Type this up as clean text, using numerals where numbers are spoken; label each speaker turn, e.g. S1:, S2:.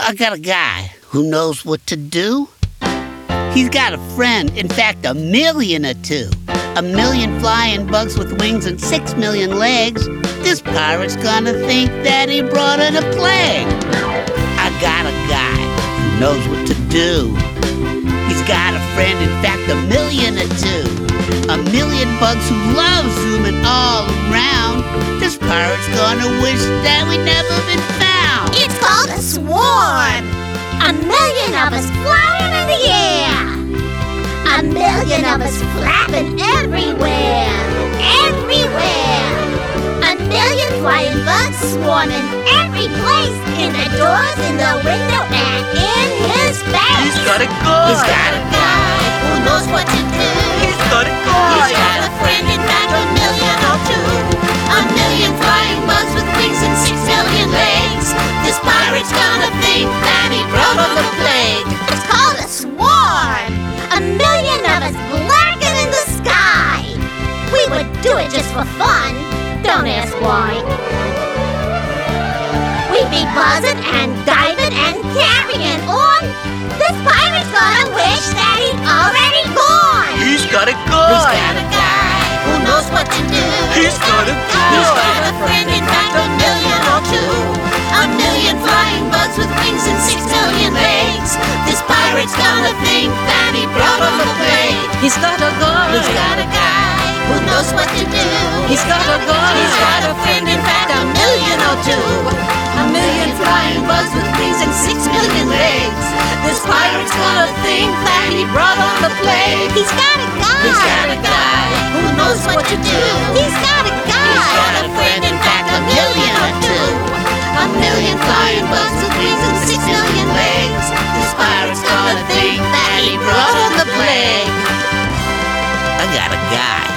S1: I got a guy who knows what to do. He's got a friend, in fact, 1 million or two. 1 million flying bugs with wings and 6 million legs. This pirate's gonna think that he brought in a plague. I got a guy who knows what to do. He's got a friend, in fact, 1 million or two. 1 million bugs who love zooming all around. This pirate's gonna wish that we'd never been found.
S2: It's called a swarm. 1 million of us flying in the air. 1 million of us flapping everywhere. Everywhere. 1 million flying bugs swarming every place. In the doors, in the window, and in his face.
S3: He's got a guy.
S2: He's got a guy who knows what to do.
S3: He's got a guy.
S2: He's got a friend, in fact, 1 million or two. 1 million flying bugs with wings and 6 million legs. This pirate's gonna think that he brought on the plague. It's called a swarm. 1 million of us blacking in the sky. We would do it just for fun. Don't ask why. We'd be buzzing and diving and carrying on. This pirate's gonna wish that he'd already gone.
S3: He's got a guy.
S2: He's got a guy who knows what to do.
S3: He's got a guy.
S2: He's got a friend, in fact, 1 million or two. 1 million flying bugs with wings and 6 million legs. This pirate's gonna think that he brought on the plague.
S3: He's got a guy.
S2: He's got a guy who knows what to do.
S3: He's got a guy.
S2: He's got a friend, in fact, 1 million or two. 1 million flying bugs with wings and 6 million legs. This pirate's gonna think that he brought on the plague. He's got a guy. He's got a guy who knows what to do. He's got a guy. He's got a friend, in fact, 1 million or two. 1 million flying bugs with wings and 6 million legs. This pirate's gonna think that he brought on the plague.
S1: I got a guy